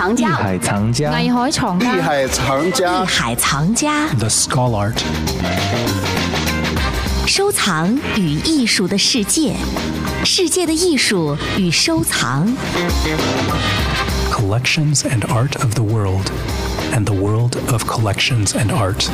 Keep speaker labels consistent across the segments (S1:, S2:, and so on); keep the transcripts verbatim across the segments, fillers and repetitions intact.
S1: 藏家，
S2: 艺海藏家，
S1: 艺海藏家，
S3: 艺海藏家，
S1: 艺海藏家
S2: The Scholar Art，
S1: 收藏与艺术的世界，世界的艺术与收藏。
S2: Collections and art of the world, and the world of collections and art.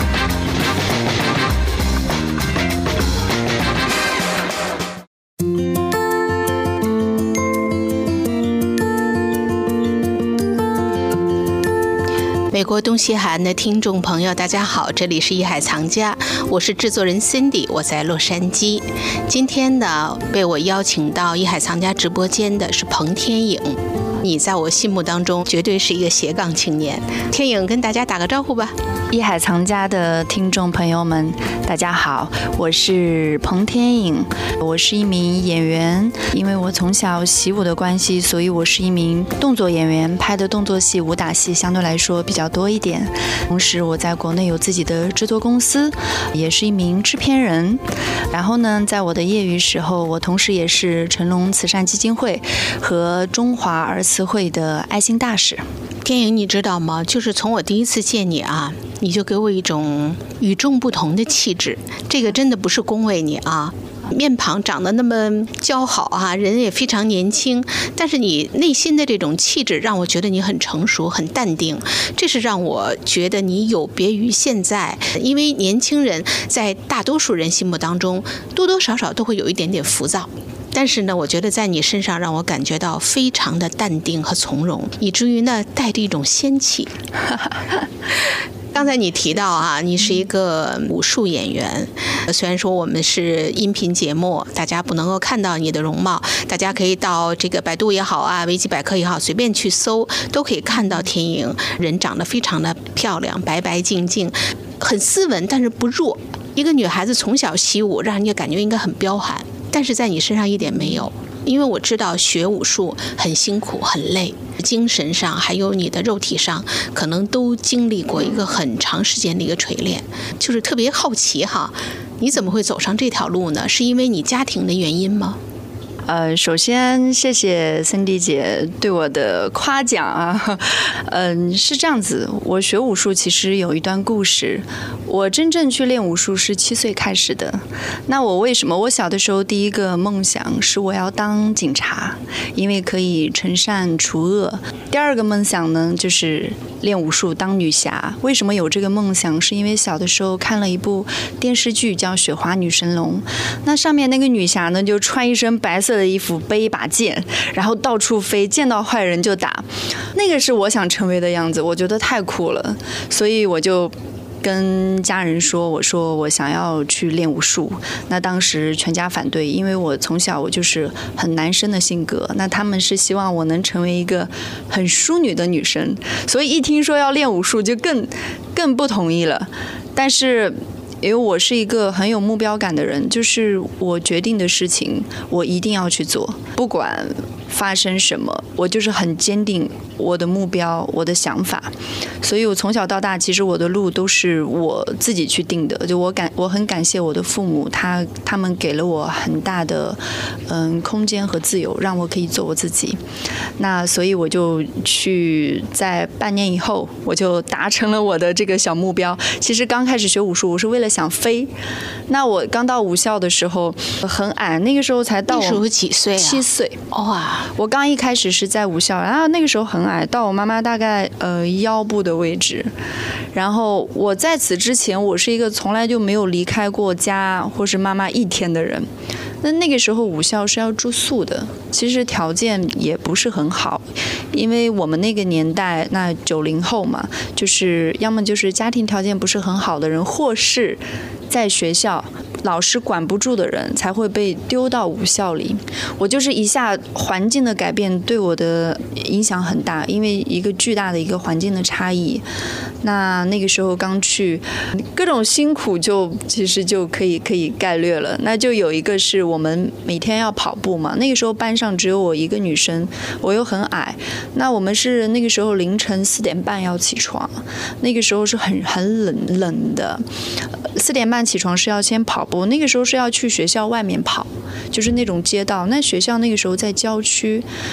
S4: 美国东西海岸的听众朋友，大家好，这里是艺海藏家，我是制作人 Cindy， 我在洛杉矶。今天呢，被我邀请到艺海藏家直播间的是彭天颖。你在我心目当中绝对是一个斜杠青年。天颖跟大家打个招呼吧。
S5: 艺海藏家的听众朋友们，大家好，我是彭天颖，我是一名演员。因为我从小习武的关系，所以我是一名动作演员，拍的动作戏、武打戏相对来说比较多一点。同时，我在国内有自己的制作公司，也是一名制片人。然后呢，在我的业余时候，我同时也是成龙慈善基金会和中华儿慈会的爱心大使。
S4: 天颖，你知道吗？就是从我第一次见你啊，你就给我一种与众不同的气质。这个真的不是恭维你啊，面庞长得那么姣好啊，人也非常年轻，但是你内心的这种气质让我觉得你很成熟、很淡定，这是让我觉得你有别于现在。因为年轻人在大多数人心目当中，多多少少都会有一点点浮躁。但是呢，我觉得在你身上让我感觉到非常的淡定和从容，以至于呢带着一种仙气。刚才你提到啊，你是一个武术演员，虽然说我们是音频节目，大家不能够看到你的容貌，大家可以到这个百度也好啊，维基百科也好，随便去搜，都可以看到天颖人长得非常的漂亮，白白净净，很斯文，但是不弱。一个女孩子从小习武，让人家感觉应该很彪悍，但是在你身上一点没有。因为我知道学武术很辛苦很累，精神上还有你的肉体上可能都经历过一个很长时间的一个锤炼，就是特别好奇哈，你怎么会走上这条路呢？是因为你家庭的原因吗？
S5: 呃，首先谢谢森迪姐对我的夸奖啊。嗯、呃，是这样子，我学武术其实有一段故事。我真正去练武术是七岁开始的。那我为什么？我小的时候第一个梦想是我要当警察，因为可以惩善除恶。第二个梦想呢，就是练武术当女侠。为什么有这个梦想？是因为小的时候看了一部电视剧叫《雪花女神龙》，那上面那个女侠呢，就穿一身白色的衣服，背一把剑，然后到处飞，见到坏人就打。那个是我想成为的样子，我觉得太酷了，所以我就跟家人说，我说我想要去练武术。那当时全家反对，因为我从小我就是很男生的性格，那他们是希望我能成为一个很淑女的女生，所以一听说要练武术就更更不同意了。但是因为我是一个很有目标感的人，就是我决定的事情我一定要去做，不管发生什么，我就是很坚定我的目标，我的想法。所以我从小到大，其实我的路都是我自己去定的。就我感，我很感谢我的父母，他他们给了我很大的嗯空间和自由，让我可以做我自己。那所以我就去，在半年以后，我就达成了我的这个小目标。其实刚开始学武术，我是为了想飞。那我刚到武校的时候很矮，那个时候才到我
S4: 那时候几岁啊？
S5: 七岁。
S4: 哇！
S5: 我刚一开始是在武校，然后那个时候很矮，到我妈妈大概呃腰部的位置。然后我在此之前，我是一个从来就没有离开过家或是妈妈一天的人。那那个时候武校是要住宿的，其实条件也不是很好，因为我们那个年代，那九零后嘛，就是要么就是家庭条件不是很好的人，或是在学校老师管不住的人才会被丢到武校里。我就是一下环境的改变对我的影响很大，因为一个巨大的一个环境的差异。那那个时候刚去，各种辛苦就其实就可以可以概略了。那就有一个是我们每天要跑步嘛，那个时候班上只有我一个女生，我又很矮，那我们是那个时候凌晨四点半要起床，那个时候是很很冷冷的，四点半起床是要先跑步，那个时候是要去学校外面跑，就是那种街道。那学校那个时候在郊区。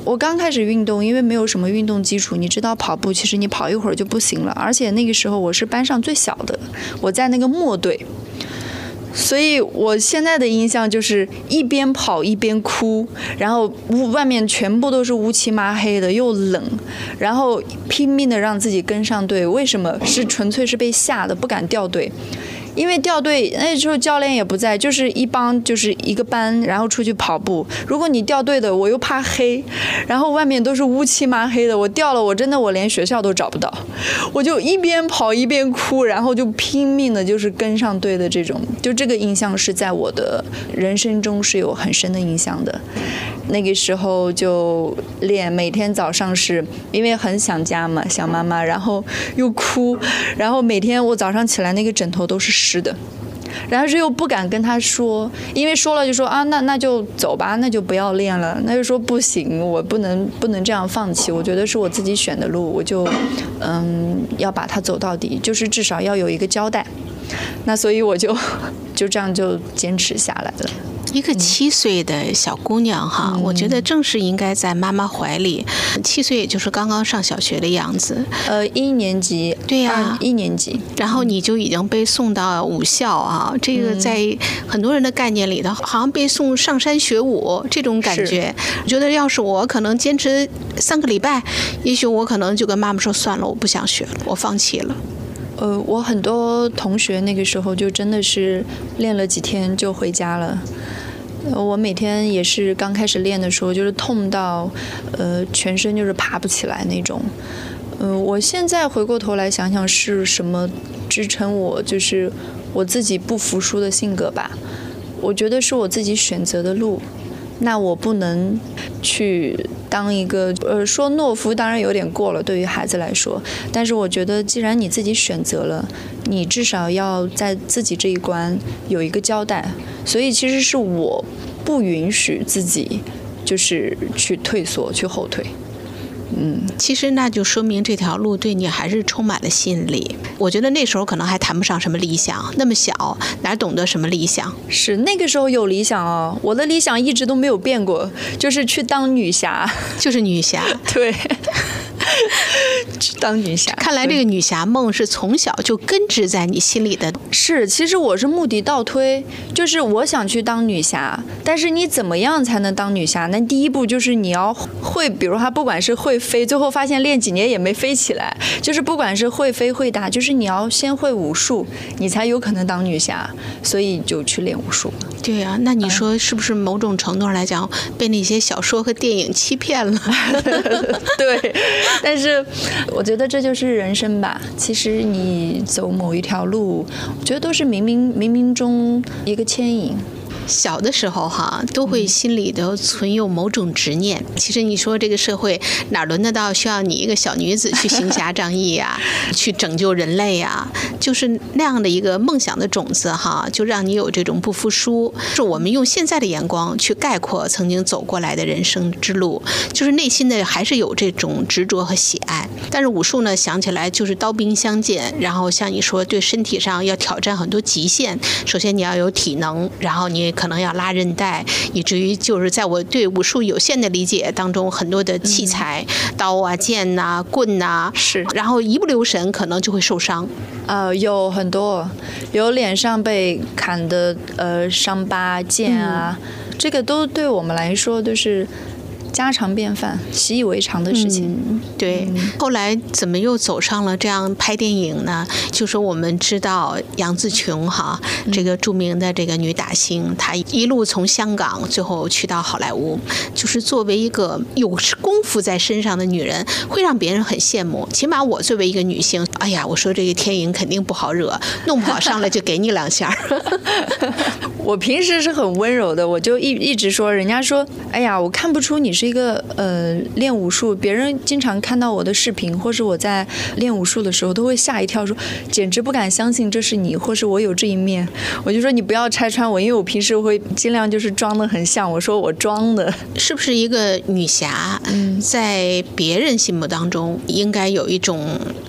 S5: 我刚开始运动，因为没有什么运动基础，你知道跑步其实你跑一会儿就不行了，而且那个时候我是班上最小的，我在那个末队，所以我现在的印象就是一边跑一边哭，然后外面全部都是乌漆麻黑的，又冷，然后拼命的让自己跟上队。为什么？是纯粹是被吓的，不敢掉队。因为掉队那时候教练也不在，就是一帮就是一个班，然后出去跑步。如果你掉队的，我又怕黑，然后外面都是乌漆麻黑的，我掉了，我真的我连学校都找不到，我就一边跑一边哭，然后就拼命的就是跟上队的这种，就这个印象是在我的人生中是有很深的印象的。那个时候就练，每天早上是因为很想家嘛，想妈妈，然后又哭，然后每天我早上起来那个枕头都是湿的，然后是又不敢跟他说，因为说了就说啊，那那就走吧，那就不要练了。那就说不行，我不能不能这样放弃，我觉得是我自己选的路，我就嗯要把它走到底，就是至少要有一个交代。那所以我就就这样就坚持下来了。
S4: 一个七岁的小姑娘哈、嗯，我觉得正是应该在妈妈怀里。七岁也就是刚刚上小学的样子，
S5: 呃，一年级，
S4: 对呀、啊，
S5: 一年级，
S4: 然后你就已经被送到武校啊，嗯、这个在很多人的概念里头，好像被送上山学武这种感觉。我觉得要是我可能坚持三个礼拜，也许我可能就跟妈妈说算了，我不想学了，我放弃了。
S5: 呃，我很多同学那个时候就真的是练了几天就回家了。我每天也是刚开始练的时候，就是痛到，呃，全身就是爬不起来那种。嗯、呃，我现在回过头来想想，是什么支撑我，就是我自己不服输的性格吧。我觉得是我自己选择的路，那我不能去当一个呃说懦夫，当然有点过了，对于孩子来说。但是我觉得，既然你自己选择了，你至少要在自己这一关有一个交代。所以其实是我不允许自己就是去退缩、去后退。嗯，
S4: 其实那就说明这条路对你还是充满了吸引力。我觉得那时候可能还谈不上什么理想，那么小哪懂得什么理想？
S5: 是那个时候有理想哦，我的理想一直都没有变过，就是去当女侠，
S4: 就是女侠。
S5: 对。去当女侠，
S4: 看来这个女侠梦是从小就根植在你心里的。
S5: 是，其实我是目的倒推，就是我想去当女侠，但是你怎么样才能当女侠？那第一步就是你要会，比如她不管是会飞，最后发现练几年也没飞起来，就是不管是会飞会打，就是你要先会武术，你才有可能当女侠，所以就去练武术。
S4: 对啊，那你说是不是某种程度上来讲，被那些小说和电影欺骗了？
S5: 对。但是我觉得这就是人生吧，其实你走某一条路，我觉得都是冥冥冥冥中一个牵引。
S4: 小的时候哈，都会心里头存有某种执念。其实你说这个社会哪轮得到需要你一个小女子去行侠仗义呀、啊，去拯救人类呀、啊？就是那样的一个梦想的种子哈，就让你有这种不服输。是我们用现在的眼光去概括曾经走过来的人生之路，就是内心的还是有这种执着和喜爱。但是武术呢，想起来就是刀兵相见，然后像你说，对身体上要挑战很多极限。首先你要有体能，然后你可能要拉韧带，以至于就是在我对武术有限的理解当中，很多的器材、嗯、刀啊、剑呐、棍呐，
S5: 是，
S4: 然后一不留神可能就会受伤。
S5: 呃，有很多，有脸上被砍的呃伤疤、剑啊、嗯，这个都对我们来说都是家常便饭、习以为常的事情。
S4: 嗯、对、嗯，后来怎么又走上了这样拍电影呢？就说我们知道杨紫琼哈，嗯、这个著名的这个女打星，她一路从香港最后去到好莱坞，就是作为一个有功夫在身上的女人，会让别人很羡慕。起码我作为一个女性，哎呀，我说这个天影肯定不好惹，弄不好上来就给你两下。
S5: 我平时是很温柔的，我就一一直说，人家说，哎呀，我看不出你是一个呃练武术，别人经常看到我的视频，或是我在练武术的时候，都会吓一跳，说简直不敢相信这是你，或是我有这一面。我就说你不要拆穿我，因为我平时会尽量就是装得很像，我说我装的。
S4: 是不是一个女侠，在别人心目当中应该有一种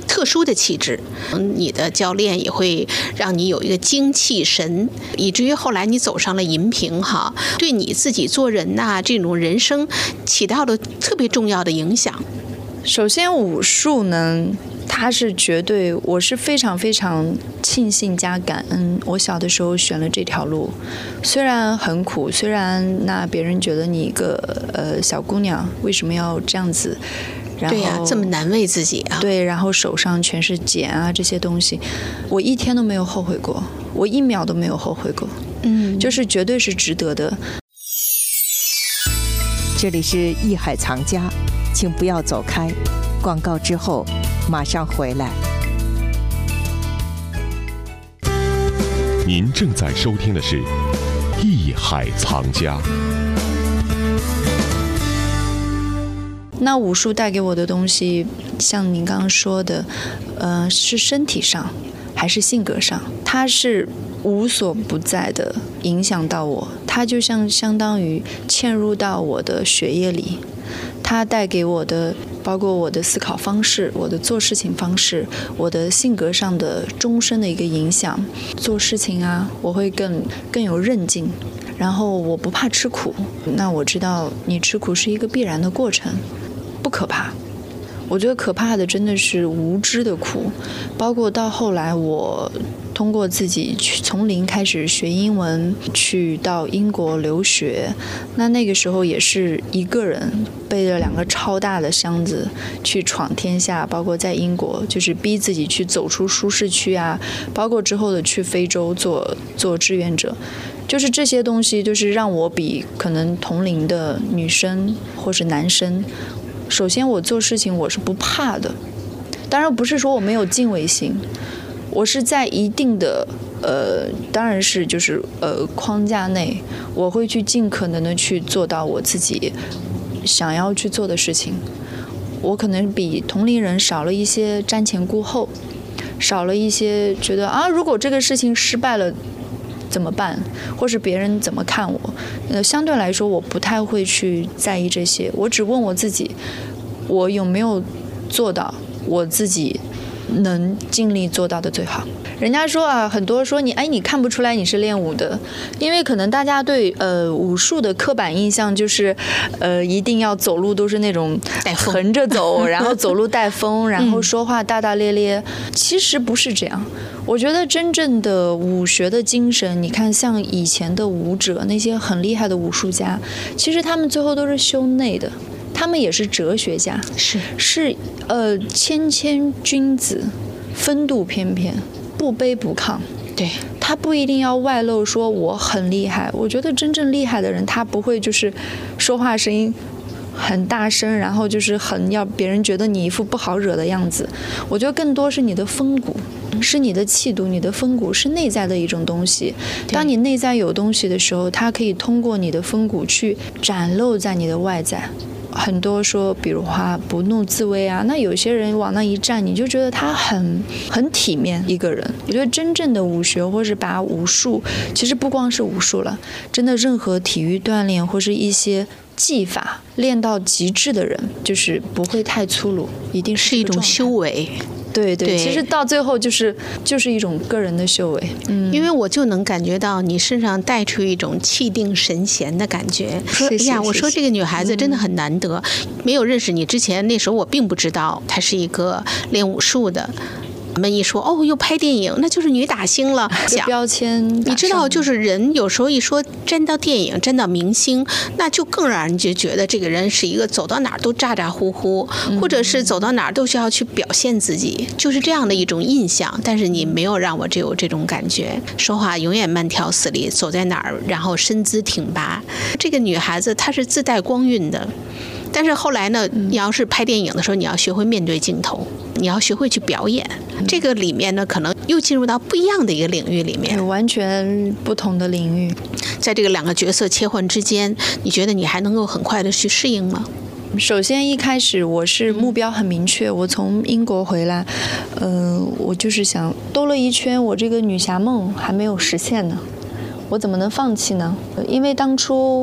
S4: 特殊的气质。嗯，你的教练也会让你有一个精气神，以至于后来你走上了银屏哈，对你自己做人呐、啊、这种人生起到了特别重要的影响。
S5: 首先武术呢，它是绝对，我是非常非常庆幸加感恩，我小的时候选了这条路，虽然很苦，虽然那别人觉得你一个呃小姑娘为什么要这样子，然后
S4: 对呀、啊，这么难为自己啊。
S5: 对，然后手上全是茧啊这些东西，我一天都没有后悔过，我一秒都没有后悔过，
S4: 嗯，
S5: 就是绝对是值得的。
S3: 这里是艺海藏家，请不要走开，广告之后马上回来。
S6: 您正在收听的是《艺海藏家》。
S5: 那武术带给我的东西，像您刚刚说的，呃，是身体上还是性格上？它是无所不在的影响到我，它就像相当于嵌入到我的血液里，它带给我的包括我的思考方式，我的做事情方式，我的性格上的终身的一个影响。做事情啊，我会更更有韧劲，然后我不怕吃苦。那我知道你吃苦是一个必然的过程，不可怕。我觉得可怕的真的是无知的苦，包括到后来我通过自己去从零开始学英文，去到英国留学，那那个时候也是一个人背着两个超大的箱子去闯天下，包括在英国就是逼自己去走出舒适区啊，包括之后的去非洲做做志愿者，就是这些东西就是让我比可能同龄的女生或是男生，首先我做事情我是不怕的，当然不是说我没有敬畏心，我是在一定的呃，当然是就是呃框架内，我会去尽可能的去做到我自己想要去做的事情。我可能比同龄人少了一些瞻前顾后，少了一些觉得啊，如果这个事情失败了怎么办，或是别人怎么看我，呃，相对来说我不太会去在意这些，我只问我自己，我有没有做到我自己能尽力做到的最好。人家说啊，很多说你哎，你看不出来你是练武的，因为可能大家对呃武术的刻板印象就是，呃，一定要走路都是那种横着走，然后走路带风，然后说话大大咧咧。其实不是这样。我觉得真正的武学的精神，你看像以前的武者，那些很厉害的武术家，其实他们最后都是修内的。他们也是哲学家，
S4: 是
S5: 是呃谦谦君子，风度翩翩，不卑不亢。
S4: 对，
S5: 他不一定要外露说我很厉害。我觉得真正厉害的人，他不会就是说话声音很大声，然后就是很要别人觉得你一副不好惹的样子。我觉得更多是你的风骨，是你的气度，你的风骨是内在的一种东西。当你内在有东西的时候，它可以通过你的风骨去展露在你的外在。很多说比如话不怒自威啊，那有些人往那一站，你就觉得他很很体面一个人。我觉得真正的武学或是把武术，其实不光是武术了，真的任何体育锻炼或是一些技法练到极致的人，就是不会太粗鲁，一定 是,
S4: 是一种修为。
S5: 对 对, 对，其实到最后就是就是一种个人的修为。嗯，
S4: 因为我就能感觉到你身上带出一种气定神闲的感觉。说哎呀，我说这个女孩子真的很难得，嗯、没有认识你之前，那时候我并不知道她是一个练武术的。我们一说哦，又拍电影，那就是女打星了。
S5: 标签，
S4: 你知道，就是人有时候一说沾到电影、沾到明星，那就更让人就觉得这个人是一个走到哪儿都咋咋呼呼，嗯、或者是走到哪儿都需要去表现自己，就是这样的一种印象。但是你没有让我只有这种感觉，说话永远慢条斯理，走在哪儿然后身姿挺拔。这个女孩子她是自带光晕的。但是后来呢，你要是拍电影的时候，你要学会面对镜头，你要学会去表演。这个里面呢，可能又进入到不一样的一个领域里面，
S5: 完全不同的领域。
S4: 在这个两个角色切换之间，你觉得你还能够很快的去适应吗？
S5: 首先一开始我是目标很明确，我从英国回来，呃，我就是想兜了一圈，我这个女侠梦还没有实现呢，我怎么能放弃呢？因为当初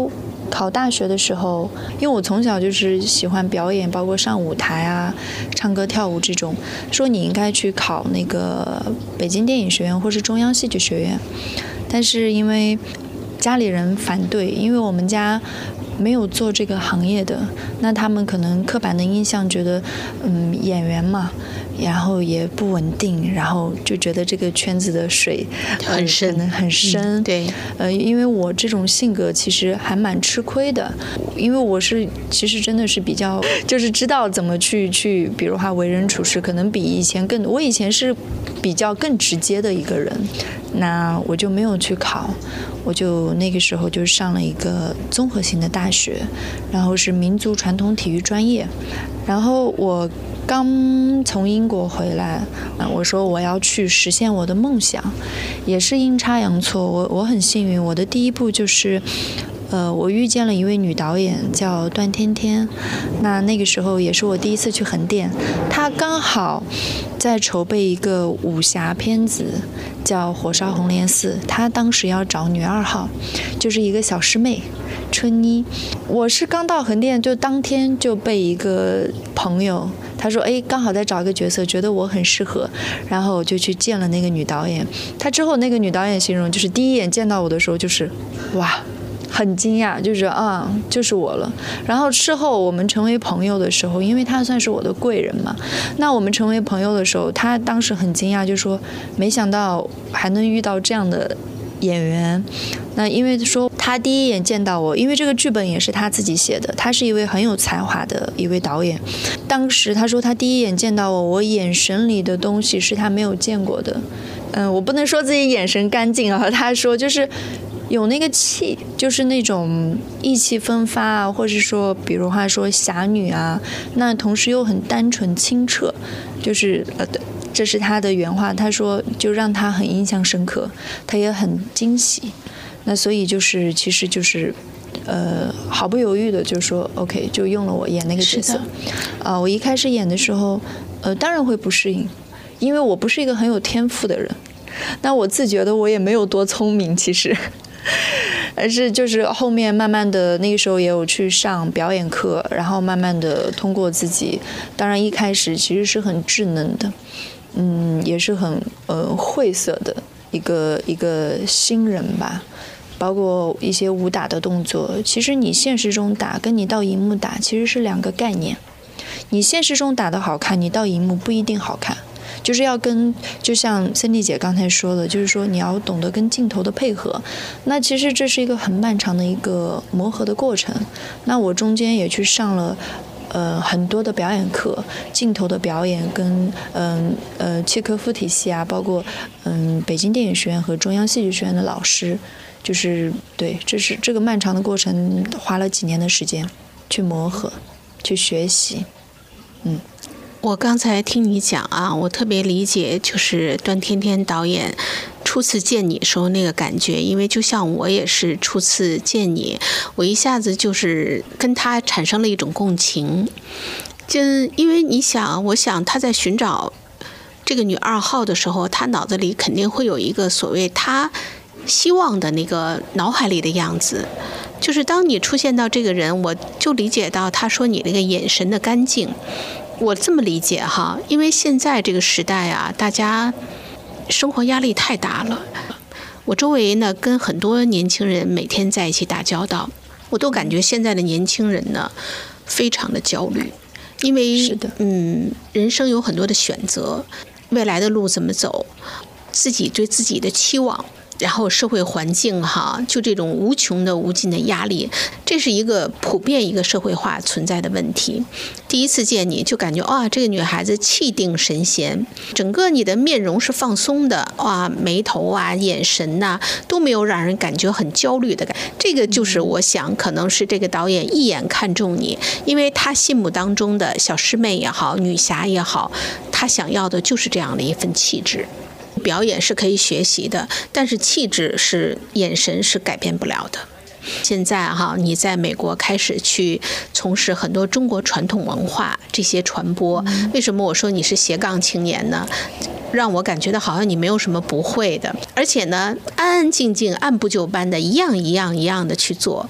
S5: 考大学的时候，因为我从小就是喜欢表演，包括上舞台啊、唱歌跳舞这种，说你应该去考那个北京电影学院或是中央戏剧学院，但是因为家里人反对，因为我们家没有做这个行业的，那他们可能刻板的印象觉得，嗯，演员嘛，然后也不稳定，然后就觉得这个圈子的水
S4: 很深，
S5: 可能很深。
S4: 嗯、对，
S5: 呃，因为我这种性格其实还蛮吃亏的，因为我是其实真的是比较就是知道怎么去去，比如话为人处事，可能比以前更，我以前是比较更直接的一个人，那我就没有去考，我就那个时候就上了一个综合性的大学，然后是民族传统体育专业，然后我刚从英国回来，我说我要去实现我的梦想，也是阴差阳错，我我很幸运，我的第一步就是。呃，我遇见了一位女导演叫段天天，那那个时候也是我第一次去横店，她刚好在筹备一个武侠片子，叫《火烧红莲寺》，她当时要找女二号，就是一个小师妹春妮。我是刚到横店，就当天就被一个朋友他说，哎，刚好在找一个角色，觉得我很适合，然后我就去见了那个女导演。她之后那个女导演形容就是第一眼见到我的时候就是哇。很惊讶，就是啊，就是我了。然后事后我们成为朋友的时候，因为他算是我的贵人嘛，那我们成为朋友的时候，他当时很惊讶，就说没想到还能遇到这样的演员。那因为说他第一眼见到我，因为这个剧本也是他自己写的，他是一位很有才华的一位导演。当时他说他第一眼见到我，我眼神里的东西是他没有见过的。嗯，我不能说自己眼神干净啊，他说就是有那个气，就是那种意气风发啊，或是说比如话说侠女啊，那同时又很单纯清澈，就是呃这是他的原话，他说就让他很印象深刻，他也很惊喜。那所以就是其实就是呃毫不犹豫的就说 OK， 就用了我演那个角色。啊、呃，我一开始演的时候呃当然会不适应，因为我不是一个很有天赋的人，那我自觉得我也没有多聪明其实，而是就是后面慢慢的那个时候也有去上表演课，然后慢慢的通过自己，当然一开始其实是很稚嫩的，嗯，也是很呃晦涩的一个一个新人吧，包括一些武打的动作，其实你现实中打跟你到荧幕打其实是两个概念，你现实中打得好看，你到荧幕不一定好看。就是要跟，就像森迪姐刚才说的，就是说你要懂得跟镜头的配合，那其实这是一个很漫长的一个磨合的过程。那我中间也去上了呃很多的表演课，镜头的表演跟嗯 呃, 呃契科夫体系啊，包括嗯北京电影学院和中央戏剧学院的老师，就是对，这是这个漫长的过程花了几年的时间去磨合，去学习，嗯。
S4: 我刚才听你讲啊，我特别理解，就是段天天导演初次见你时候那个感觉，因为就像我也是初次见你，我一下子就是跟他产生了一种共情，就因为你想，我想他在寻找这个女二号的时候，他脑子里肯定会有一个所谓他希望的那个脑海里的样子。就是当你出现到这个人，我就理解到他说你那个眼神的干净。我这么理解哈，因为现在这个时代啊，大家生活压力太大了。我周围呢跟很多年轻人每天在一起打交道，我都感觉现在的年轻人呢非常的焦虑，因为
S5: 是的，
S4: 嗯，人生有很多的选择，未来的路怎么走，自己对自己的期望。然后社会环境哈，就这种无穷的无尽的压力，这是一个普遍一个社会化存在的问题。第一次见你就感觉啊，这个女孩子气定神闲，整个你的面容是放松的，哇，眉头啊、眼神呐、啊、都没有让人感觉很焦虑的感觉。这个就是我想可能是这个导演一眼看中你，因为他心目当中的小师妹也好，女侠也好，他想要的就是这样的一份气质。表演是可以学习的，但是气质是眼神是改变不了的。现在哈，你在美国开始去从事很多中国传统文化这些传播，为什么我说你是斜杠青年呢？让我感觉到好像你没有什么不会的，而且呢，安安静静、按部就班的，一样一样一样的去做。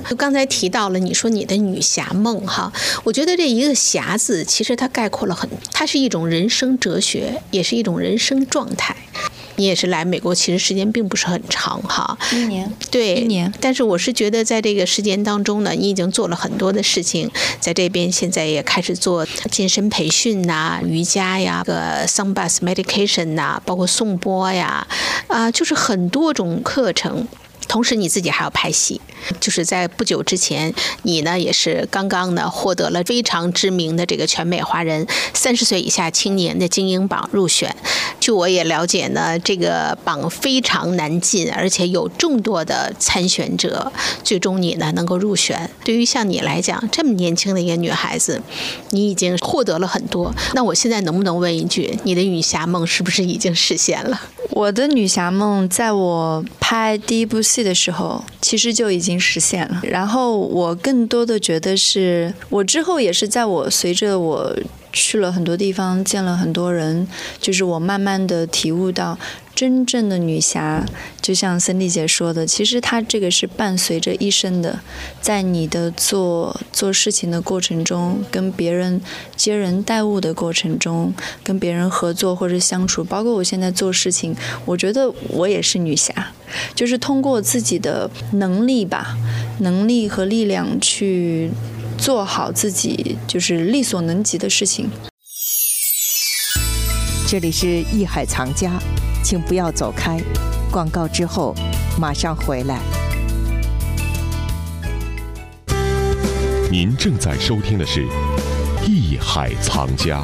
S4: 就刚才提到了，你说你的女侠梦哈，我觉得这一个侠字其实它概括了很，它是一种人生哲学，也是一种人生状态。你也是来美国，其实时间并不是很长哈，
S5: 一年，
S4: 对，
S5: 一年。
S4: 但是我是觉得在这个时间当中呢，你已经做了很多的事情，在这边现在也开始做健身培训呐、瑜伽呀、个 sun bath medication 呐，包括颂钵呀，啊、呃，就是很多种课程。同时你自己还要拍戏，就是在不久之前，你呢也是刚刚呢获得了非常知名的这个全美华人三十岁以下青年的精英榜入选。据我也了解呢，这个榜非常难进，而且有众多的参选者，最终你呢能够入选。对于像你来讲，这么年轻的一个女孩子，你已经获得了很多。那我现在能不能问一句，你的女侠梦是不是已经实现了？
S5: 我的女侠梦在我拍第一部戏的时候其实就已经实现了，然后我更多的觉得是我之后也是在我随着我去了很多地方，见了很多人，就是我慢慢的体悟到真正的女侠，就像森蒂姐说的，其实她这个是伴随着一生的，在你的做做事情的过程中，跟别人接人待物的过程中，跟别人合作或者相处，包括我现在做事情，我觉得我也是女侠，就是通过自己的能力吧，能力和力量去做好自己就是力所能及的事情。
S3: 这里是艺海藏家，请不要走开，广告之后马上回来。
S6: 您正在收听的是艺海藏家。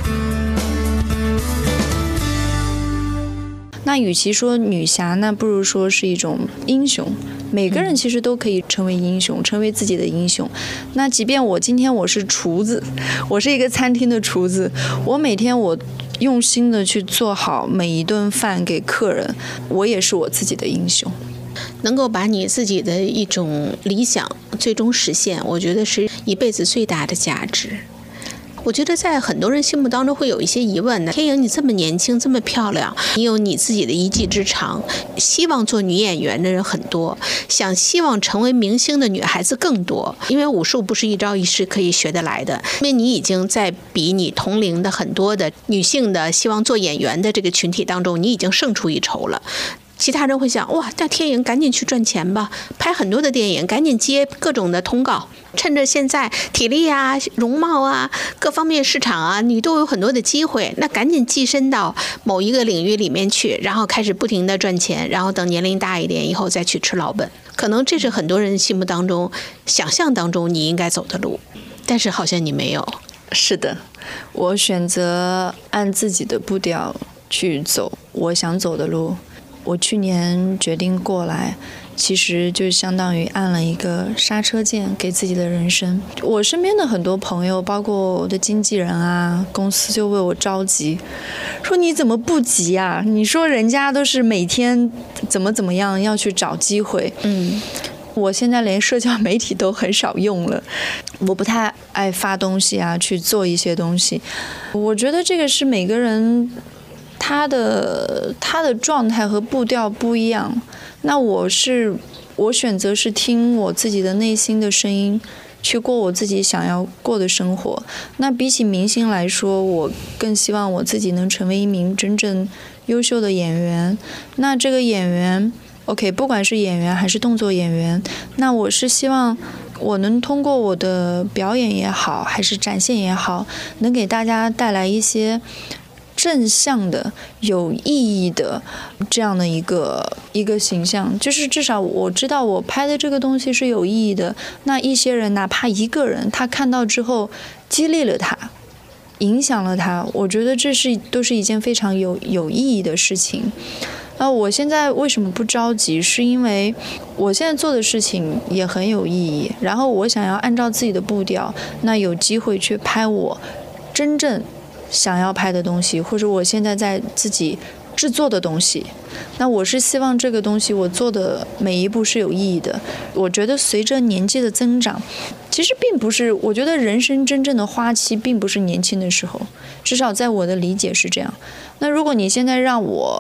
S5: 那与其说女侠，那不如说是一种英雄。每个人其实都可以成为英雄，成为自己的英雄。那即便我今天我是厨子，我是一个餐厅的厨子，我每天我用心的去做好每一顿饭给客人，我也是我自己的英雄。
S4: 能够把你自己的一种理想最终实现，我觉得是一辈子最大的价值。我觉得在很多人心目当中会有一些疑问呢，天莹，你这么年轻，这么漂亮，你有你自己的一技之长，希望做女演员的人很多，想希望成为明星的女孩子更多，因为武术不是一朝一夕可以学得来的，因为你已经在比你同龄的很多的女性的希望做演员的这个群体当中，你已经胜出一筹了。其他人会想，哇，那天莹赶紧去赚钱吧，拍很多的电影，赶紧接各种的通告，趁着现在体力啊、容貌啊、各方面市场啊，你都有很多的机会，那赶紧跻身到某一个领域里面去，然后开始不停的赚钱，然后等年龄大一点以后再去吃老本。可能这是很多人心目当中、想象当中你应该走的路，但是好像你没有。
S5: 是的，我选择按自己的步调去走我想走的路。我去年决定过来，其实就相当于按了一个刹车键给自己的人生。我身边的很多朋友，包括我的经纪人啊，公司就为我着急，说你怎么不急啊？你说人家都是每天怎么怎么样要去找机会，嗯。我现在连社交媒体都很少用了，我不太爱发东西啊，去做一些东西。我觉得这个是每个人他的他的状态和步调不一样。那我是我选择是听我自己的内心的声音，去过我自己想要过的生活。那比起明星来说，我更希望我自己能成为一名真正优秀的演员。那这个演员OK， 不管是演员还是动作演员，那我是希望我能通过我的表演也好，还是展现也好，能给大家带来一些正向的、有意义的这样的一个一个形象。就是至少我知道我拍的这个东西是有意义的。那一些人，哪怕一个人，他看到之后激励了他，影响了他，我觉得这是都是一件非常有有意义的事情。那我现在为什么不着急？是因为我现在做的事情也很有意义，然后我想要按照自己的步调，那有机会去拍我真正想要拍的东西，或者我现在在自己制作的东西。那我是希望这个东西我做的每一步是有意义的。我觉得随着年纪的增长，其实并不是，我觉得人生真正的花期并不是年轻的时候，至少在我的理解是这样。那如果你现在让我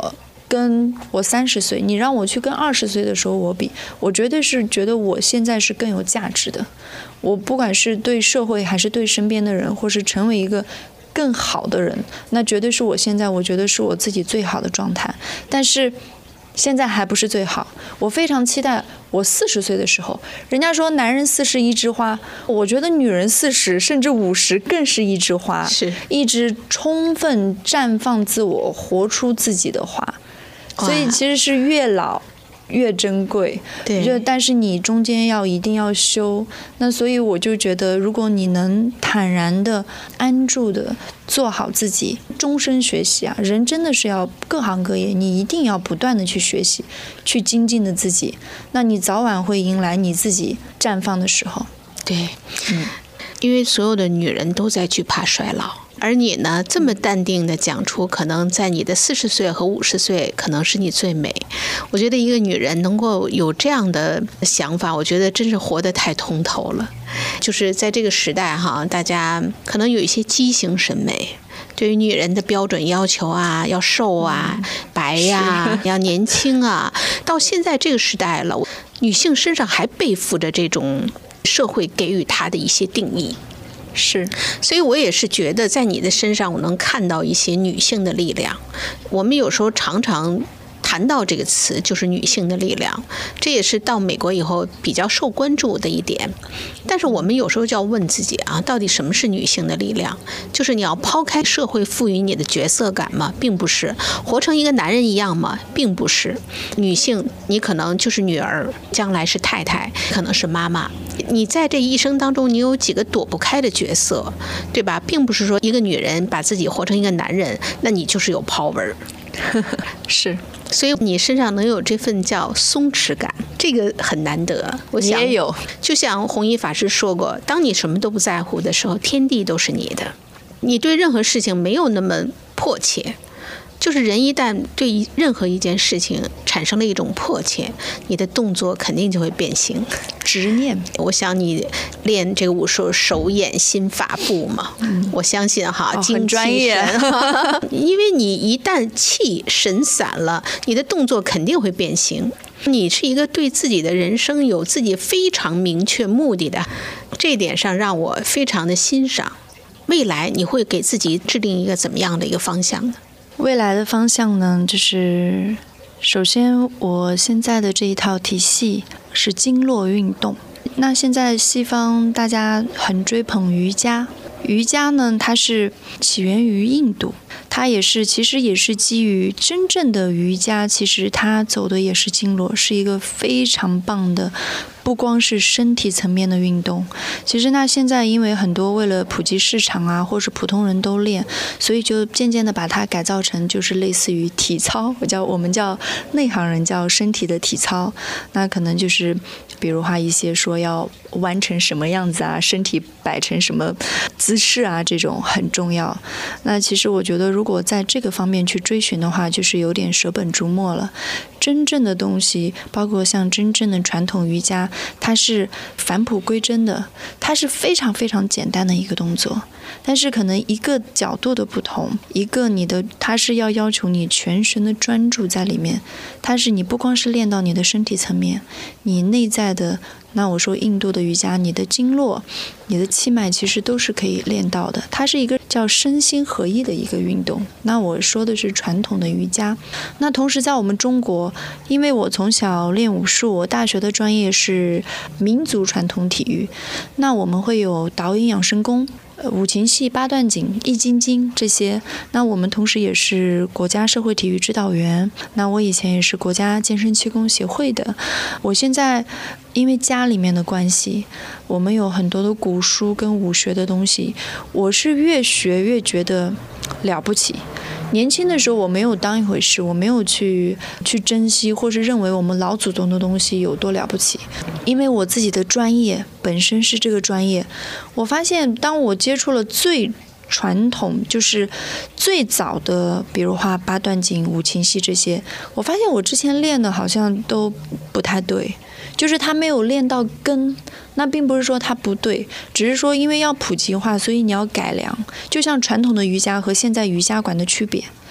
S5: 跟我三十岁，你让我去跟二十岁的时候我比，我绝对是觉得我现在是更有价值的。我不管是对社会还是对身边的人，或是成为一个更好的人，那绝对是我现在我觉得是我自己最好的状态。但是现在还不是最好，我非常期待我四十岁的时候。人家说男人四十一枝花，我觉得女人四十甚至五十更是一枝花，
S4: 是
S5: 一枝充分绽放自我、活出自己的花。所以其实是越老越珍贵，
S4: 对，
S5: 就但是你中间要一定要修。那所以我就觉得，如果你能坦然的、安住的做好自己，终身学习啊，人真的是要各行各业，你一定要不断的去学习，去精进的自己，那你早晚会迎来你自己绽放的时候。
S4: 对，嗯，因为所有的女人都在惧怕衰老。而你呢，这么淡定地讲出，可能在你的四十岁和五十岁，可能是你最美。我觉得一个女人能够有这样的想法，我觉得真是活得太通透了。就是在这个时代哈，大家可能有一些畸形审美，对于女人的标准要求啊，要瘦啊、白呀、啊，要年轻啊。到现在这个时代了，女性身上还背负着这种社会给予她的一些定义。
S5: 是，
S4: 所以我也是觉得在你的身上我能看到一些女性的力量。我们有时候常常谈到这个词，就是女性的力量，这也是到美国以后比较受关注的一点。但是我们有时候就要问自己啊，到底什么是女性的力量？就是你要抛开社会赋予你的角色感吗？并不是。活成一个男人一样吗？并不是。女性，你可能就是女儿，将来是太太，可能是妈妈。你在这一生当中，你有几个躲不开的角色，对吧？并不是说一个女人把自己活成一个男人，那你就是有 power。
S5: 是，
S4: 所以你身上能有这份叫松弛感，这个很难得。我想
S5: 也有，
S4: 就像弘一法师说过，当你什么都不在乎的时候，天地都是你的，你对任何事情没有那么迫切。就是人一旦对任何一件事情产生了一种迫切，你的动作肯定就会变形。
S5: 执念，
S4: 我想你练这个武术手眼心法步嘛，嗯、我相信哈，
S5: 哦、
S4: 精
S5: 很专业。
S4: 因为你一旦气神散了，你的动作肯定会变形。你是一个对自己的人生有自己非常明确目的的，这一点上让我非常的欣赏。未来你会给自己制定一个怎么样的一个方向呢？
S5: 未来的方向呢，就是首先我现在的这一套体系是经络运动。那现在西方大家很追捧瑜伽，瑜伽呢它是起源于印度，它也是其实也是基于真正的瑜伽，其实它走的也是经络，是一个非常棒的，不光是身体层面的运动。其实那现在因为很多为了普及市场啊，或是普通人都练，所以就渐渐的把它改造成就是类似于体操，我叫我们叫内行人叫身体的体操。那可能就是比如话一些说要弯成什么样子啊，身体摆成什么姿势啊，这种很重要。那其实我觉得如果在这个方面去追寻的话，就是有点舍本逐末了。真正的东西，包括像真正的传统瑜伽，它是返璞归真的，它是非常非常简单的一个动作，但是可能一个角度的不同，一个你的它是要要求你全神的专注在里面，它是你不光是练到你的身体层面，你内在的，那我说印度的瑜伽，你的经络、你的气脉其实都是可以练到的，它是一个叫身心合一的一个运动。那我说的是传统的瑜伽。那同时在我们中国，因为我从小练武术，我大学的专业是民族传统体育，那我们会有导引养生功、五禽戏、八段锦、易筋经这些。那我们同时也是国家社会体育指导员，那我以前也是国家健身气功协会的。我现在因为家里面的关系，我们有很多的古书跟武学的东西，我是越学越觉得了不起。年轻的时候我没有当一回事，我没有去去珍惜或是认为我们老祖宗的东西有多了不起，因为我自己的专业本身是这个专业。我发现当我接触了最传统，就是最早的比如话八段锦、五禽戏这些，我发现我之前练的好像都不太对，就是他没有练到根。那并不是说它不对，只是说因为要普及化，所以你要改良。就像传统的瑜伽和现在瑜伽馆的区别，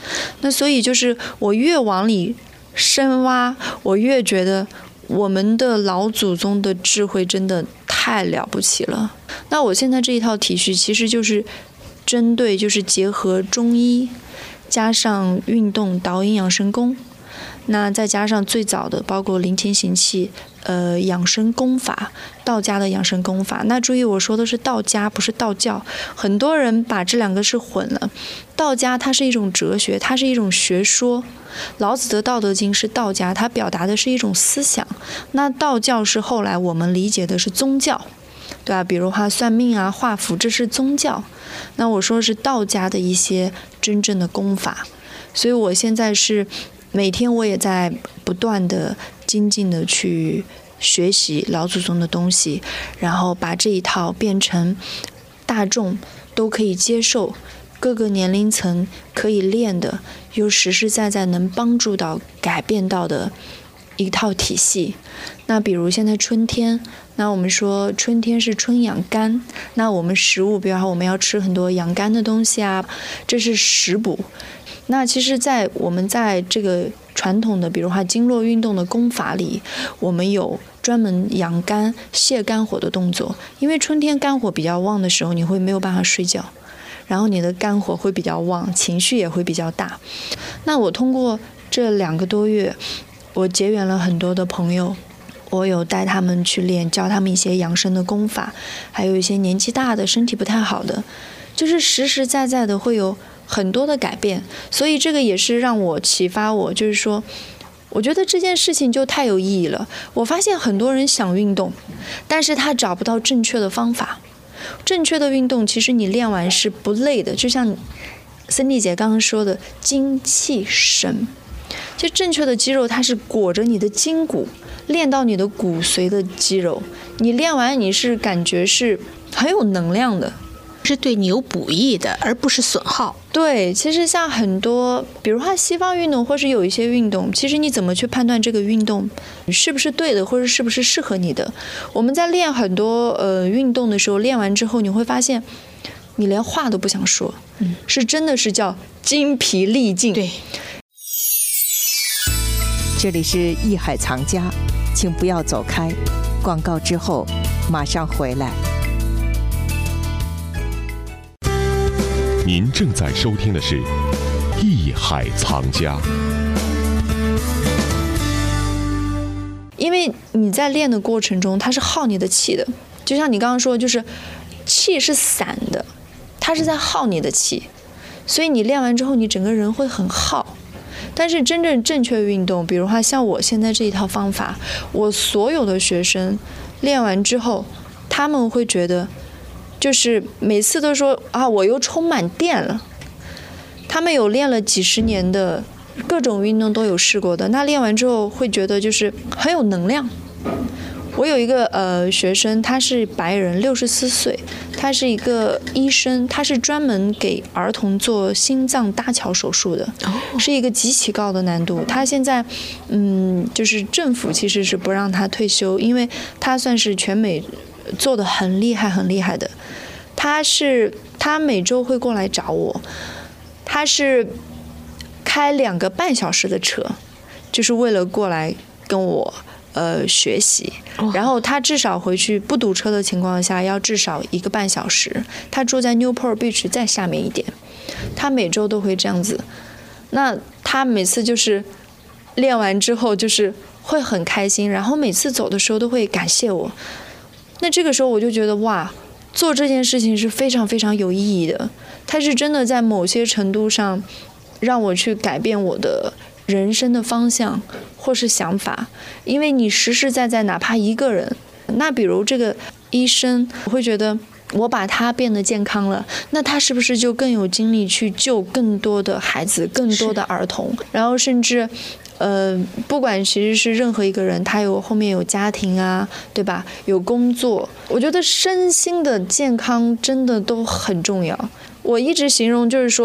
S5: 那所以就是我越往里深挖，我越觉得我们的老祖宗的智慧真的太了不起了。那我现在这一套体系其实就是针对就是结合中医加上运动导引养生功，那再加上最早的包括灵清行气呃养生功法，道家的养生功法。那注意我说的是道家，不是道教，很多人把这两个是混了。道家它是一种哲学，它是一种学说，老子的道德经是道家，它表达的是一种思想。那道教是后来我们理解的是宗教，对吧？比如话算命啊画符，这是宗教。那我说是道家的一些真正的功法。所以我现在是每天我也在不断的精进的去学习老祖宗的东西，然后把这一套变成大众都可以接受，各个年龄层可以练的，又实实在在能帮助到改变到的一套体系。那比如现在春天，那我们说春天是春养肝，那我们食物比如说我们要吃很多养肝的东西啊，这是食补。那其实在我们在这个传统的比如说经络运动的功法里，我们有专门养肝泻肝火的动作。因为春天肝火比较旺的时候，你会没有办法睡觉，然后你的肝火会比较旺，情绪也会比较大。那我通过这两个多月，我结缘了很多的朋友，我有带他们去练，教他们一些养生的功法，还有一些年纪大的身体不太好的，就是实实在在的会有很多的改变。所以这个也是让我启发我，就是说我觉得这件事情就太有意义了。我发现很多人想运动，但是他找不到正确的方法。正确的运动其实你练完是不累的，就像森蒂姐刚刚说的精气神，其实正确的肌肉它是裹着你的筋骨，练到你的骨髓的肌肉，你练完你是感觉是很有能量的，
S4: 是对你有补益的，而不是损耗。
S5: 对，其实像很多比如说西方运动或是有一些运动，其实你怎么去判断这个运动是不是对的，或者是不是适合你的。我们在练很多呃运动的时候，练完之后你会发现你连话都不想说，嗯，是真的是叫精疲力尽。
S4: 对，
S3: 这里是艺海藏家，请不要走开，广告之后马上回来。
S6: 您正在收听的是《艺海藏家》。
S5: 因为你在练的过程中，它是耗你的气的，就像你刚刚说，就是气是散的，它是在耗你的气，所以你练完之后，你整个人会很耗。但是真正正确运动，比如说像我现在这一套方法，我所有的学生练完之后，他们会觉得就是每次都说啊，我又充满电了。他们有练了几十年的各种运动都有试过的，那练完之后会觉得就是很有能量。我有一个呃学生，他是白人，六十四岁，他是一个医生，他是专门给儿童做心脏搭桥手术的，是一个极其高的难度。他现在嗯，就是政府其实是不让他退休，因为他算是全美做得很厉害很厉害的。他是他每周会过来找我，他是开两个半小时的车，就是为了过来跟我呃学习。然后他至少回去不堵车的情况下要至少一个半小时。他住在 Newport Beach 再下面一点，他每周都会这样子。那他每次就是练完之后就是会很开心，然后每次走的时候都会感谢我。那这个时候我就觉得哇，做这件事情是非常非常有意义的，它是真的在某些程度上让我去改变我的人生的方向或是想法。因为你实实在在哪怕一个人，那比如这个医生，我会觉得我把他变得健康了，那他是不是就更有精力去救更多的孩子，更多的儿童，然后甚至呃，不管其实是任何一个人，他有后面有家庭啊，对吧？有工作，我觉得身心的健康真的都很重要。我一直形容就是说，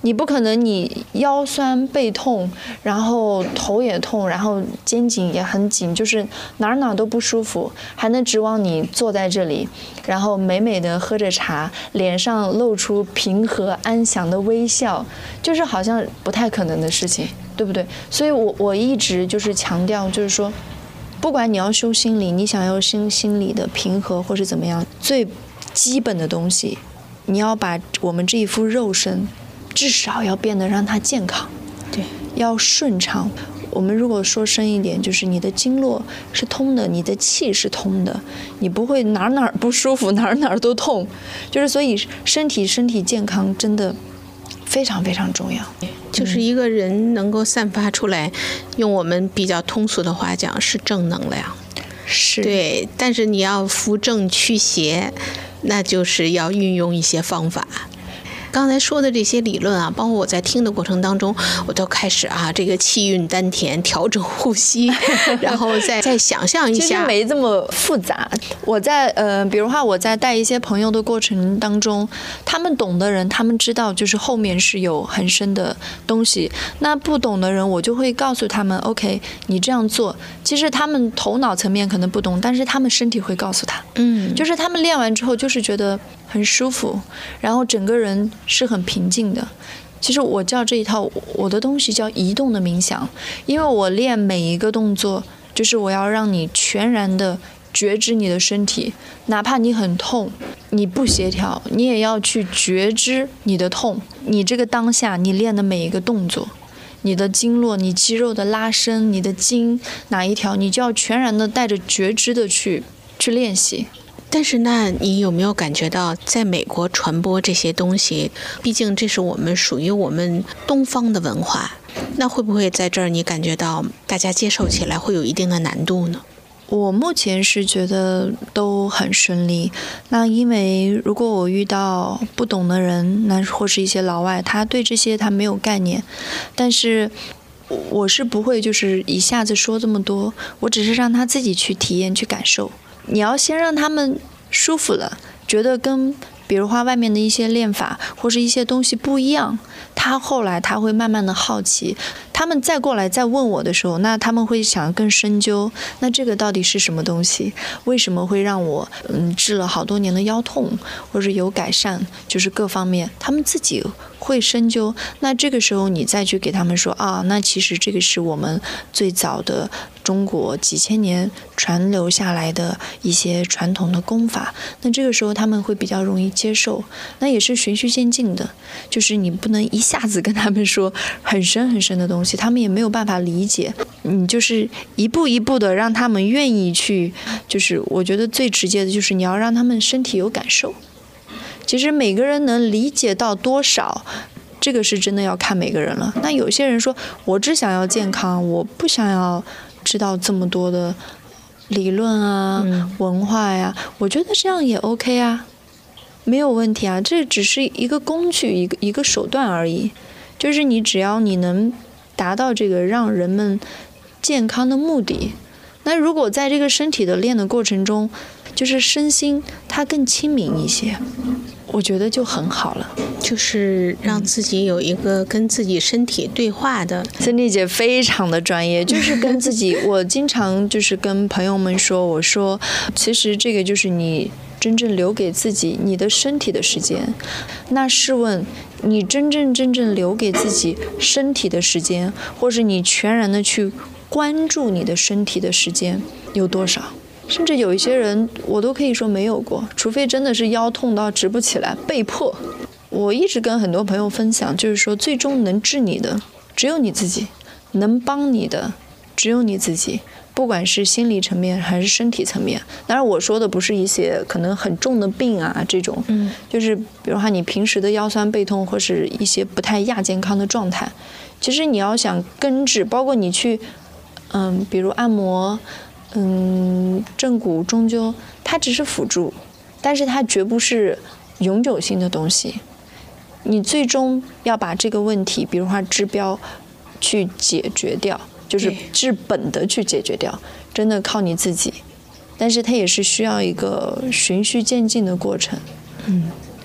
S5: 你不可能你腰酸背痛，然后头也痛，然后肩颈也很紧，就是哪儿哪儿都不舒服，还能指望你坐在这里，然后美美的喝着茶，脸上露出平和安详的微笑，就是好像不太可能的事情，对不对？所以我我一直就是强调，就是说，不管你要修心理，你想要心心理的平和或是怎么样，最基本的东西，你要把我们这一副肉身至少要变得让它健康，
S4: 对，
S5: 要顺畅。我们如果说深一点，就是你的经络是通的，你的气是通的，你不会哪儿哪儿不舒服，哪儿哪儿都痛。就是所以身体身体健康真的非常非常重要。
S4: 就是一个人能够散发出来，用我们比较通俗的话讲是正能量。
S5: 是，
S4: 对，但是你要扶正驱邪，那就是要运用一些方法。刚才说的这些理论啊，包括我在听的过程当中，我都开始啊，这个气运丹田，调整呼吸，然后再再想象一下，
S5: 其实没这么复杂。我在呃，比如话我在带一些朋友的过程当中，他们懂的人，他们知道就是后面是有很深的东西。那不懂的人，我就会告诉他们 ，OK， 你这样做，其实他们头脑层面可能不懂，但是他们身体会告诉他，
S4: 嗯，
S5: 就是他们练完之后就是觉得很舒服，然后整个人是很平静的。其实我叫这一套我的东西叫移动的冥想，因为我练每一个动作，就是我要让你全然的觉知你的身体，哪怕你很痛，你不协调，你也要去觉知你的痛。你这个当下你练的每一个动作，你的经络，你肌肉的拉伸，你的筋哪一条，你就要全然的带着觉知的去去练习。
S4: 但是那你有没有感觉到，在美国传播这些东西，毕竟这是我们属于我们东方的文化，那会不会在这儿你感觉到大家接受起来会有一定的难度呢？
S5: 我目前是觉得都很顺利。那因为如果我遇到不懂的人，那或是一些老外，他对这些他没有概念，但是我是不会就是一下子说这么多，我只是让他自己去体验去感受。你要先让他们舒服了，觉得跟比如话外面的一些练法或是一些东西不一样，他后来他会慢慢的好奇，他们再过来再问我的时候，那他们会想更深究，那这个到底是什么东西，为什么会让我嗯治了好多年的腰痛，或是有改善，就是各方面他们自己会深究。那这个时候你再去给他们说啊，那其实这个是我们最早的中国几千年传流下来的一些传统的功法，那这个时候他们会比较容易接受。那也是循序渐进的，就是你不能一下子跟他们说很深很深的东西，他们也没有办法理解。你就是一步一步的让他们愿意去，就是我觉得最直接的就是你要让他们身体有感受。其实每个人能理解到多少，这个是真的要看每个人了。那有些人说我只想要健康，我不想要知道这么多的理论啊、嗯、文化呀，我觉得这样也 OK 啊，没有问题啊，这只是一个工具，一个一个手段而已。就是你只要你能达到这个让人们健康的目的，那如果在这个身体的练的过程中，就是身心它更亲民一些，我觉得就很好了。
S4: 就是让自己有一个跟自己身体对话的。
S5: 森丽姐非常的专业，就是跟自己我经常就是跟朋友们说，我说其实这个就是你真正留给自己你的身体的时间。那试问你真正真正留给自己身体的时间，或是你全然的去关注你的身体的时间有多少？甚至有一些人我都可以说没有过，除非真的是腰痛到直不起来被迫。我一直跟很多朋友分享，就是说最终能治你的只有你自己，能帮你的只有你自己，不管是心理层面还是身体层面。当然我说的不是一些可能很重的病啊，这种嗯，就是比如说你平时的腰酸背痛或是一些不太亚健康的状态，其实你要想根治，包括你去嗯，比如按摩嗯，正骨中灸，它只是辅助，但是它绝不是永久性的东西。你最终要把这个问题，比如说治标去解决掉，就是治本的去解决掉，真的靠你自己。但是它也是需要一个循序渐进的过程。
S4: 嗯，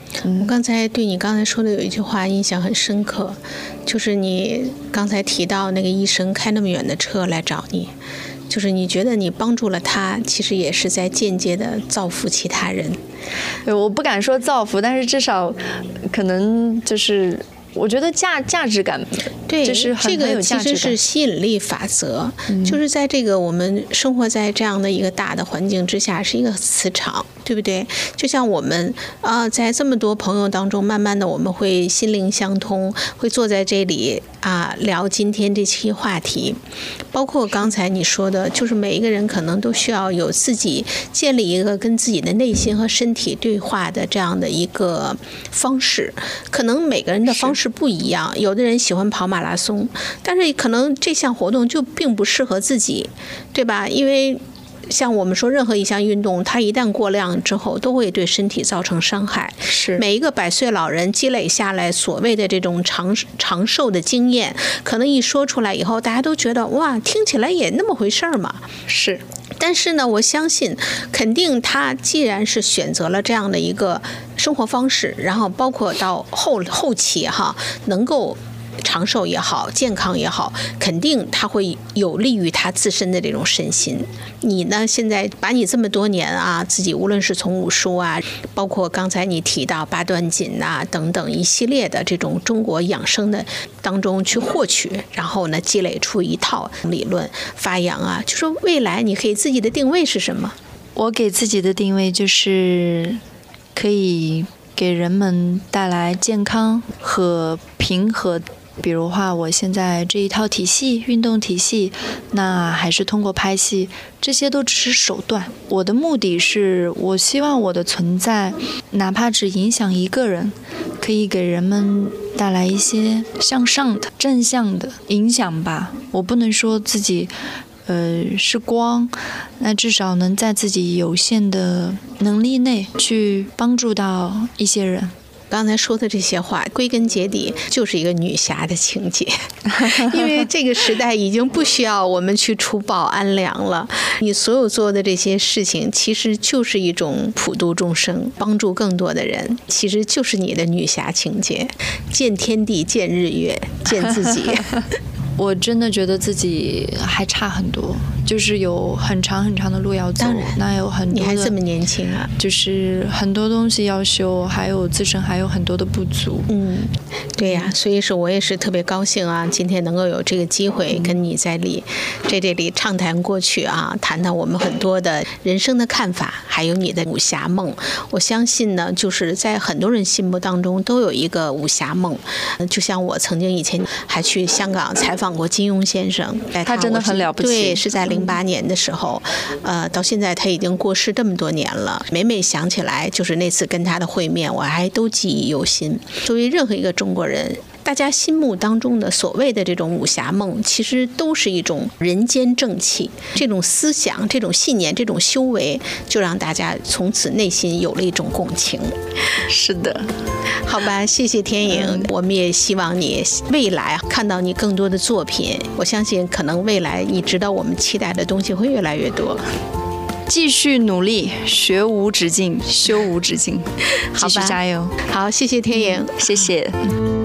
S4: 我刚才对你刚才说的有一句话印象很深刻，就是你刚才提到那个医生开那么远的车来找你，就是你觉得你帮助了他，其实也是在间接的造福其他人。
S5: 我不敢说造福，但是至少可能就是我觉得价价值感，
S4: 对，
S5: 就是很
S4: 这个其实是吸引力法则、嗯，就是在这个我们生活在这样的一个大的环境之下，是一个磁场，对不对？就像我们啊、呃，在这么多朋友当中，慢慢的我们会心灵相通，会坐在这里啊聊今天这期话题。包括刚才你说的，就是每一个人可能都需要有自己建立一个跟自己的内心和身体对话的这样的一个方式。可能每个人的方式不一样，有的人喜欢跑马拉松，但是可能这项活动就并不适合自己，对吧？因为像我们说，任何一项运动，它一旦过量之后，都会对身体造成伤害。
S5: 是
S4: 每一个百岁老人积累下来所谓的这种长长寿的经验，可能一说出来以后，大家都觉得哇，听起来也那么回事儿嘛。
S5: 是，
S4: 但是呢，我相信，肯定他既然是选择了这样的一个生活方式，然后包括到后后期哈，能够长寿也好，健康也好，肯定他会有利于他自身的这种身心。你呢，现在把你这么多年啊，自己无论是从武术啊，包括刚才你提到八段锦啊等等一系列的这种中国养生的当中去获取，然后呢积累出一套理论发扬啊，就说未来你可以自己的定位是什么？
S5: 我给自己的定位就是可以给人们带来健康和平和。比如话，我现在这一套体系，运动体系，那还是通过拍戏，这些都只是手段。我的目的是，我希望我的存在，哪怕只影响一个人，可以给人们带来一些向上的、正向的影响吧。我不能说自己，呃，是光，那至少能在自己有限的能力内去帮助到一些人。
S4: 刚才说的这些话，归根结底就是一个女侠的情节，因为这个时代已经不需要我们去除暴安良了。你所有做的这些事情，其实就是一种普度众生，帮助更多的人，其实就是你的女侠情节。见天地，见日月，见自己。
S5: 我真的觉得自己还差很多，就是有很长很长的路要走。
S4: 当然，
S5: 那有很多的，
S4: 你还这么年轻啊，
S5: 就是很多东西要修，还有自身还有很多的不足。
S4: 嗯，对呀、啊，所以说我也是特别高兴啊，今天能够有这个机会跟你在里在这里畅谈过去啊，谈谈我们很多的人生的看法，还有你的武侠梦。我相信呢，就是在很多人心目当中都有一个武侠梦，就像我曾经以前还去香港采访过金庸先生，他,
S5: 他真的很了不起。
S4: 对，是在零八年的时候，呃，到现在他已经过世这么多年了。每每想起来，就是那次跟他的会面，我还都记忆犹新。作为任何一个中国人，大家心目当中的所谓的这种武侠梦，其实都是一种人间正气。这种思想、这种信念、这种修为，就让大家从此内心有了一种共情。
S5: 是的，
S4: 好吧，谢谢天颖、嗯，我们也希望你未来看到你更多的作品。我相信，可能未来你值得我们期待的东西会越来越多。
S5: 继续努力，学无止境，修无止境，继续加油。
S4: 好，谢谢天颖，
S5: 谢谢。